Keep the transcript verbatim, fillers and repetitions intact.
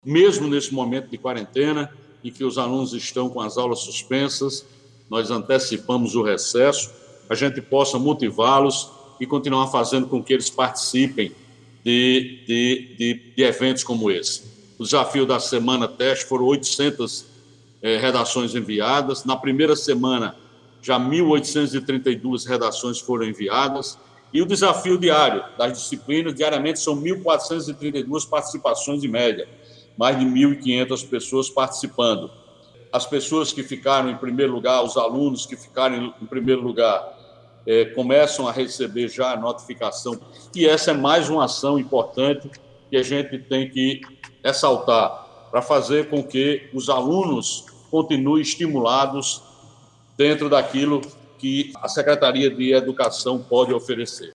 mesmo nesse momento de quarentena, em que os alunos estão com as aulas suspensas, nós antecipamos o recesso, a gente possa motivá-los e continuar fazendo com que eles participem de, de, de, de eventos como esse. O desafio da semana teste foram oitocentas eh, redações enviadas. Na primeira semana, já mil oitocentas e trinta e duas redações foram enviadas. E o desafio diário das disciplinas, diariamente, são mil quatrocentas e trinta e duas participações em média, mais de mil e quinhentas pessoas participando. As pessoas que ficaram em primeiro lugar, os alunos que ficaram em primeiro lugar, é, começam a receber já a notificação. E essa é mais uma ação importante que a gente tem que ressaltar para fazer com que os alunos continuem estimulados dentro daquilo que a Secretaria de Educação pode oferecer.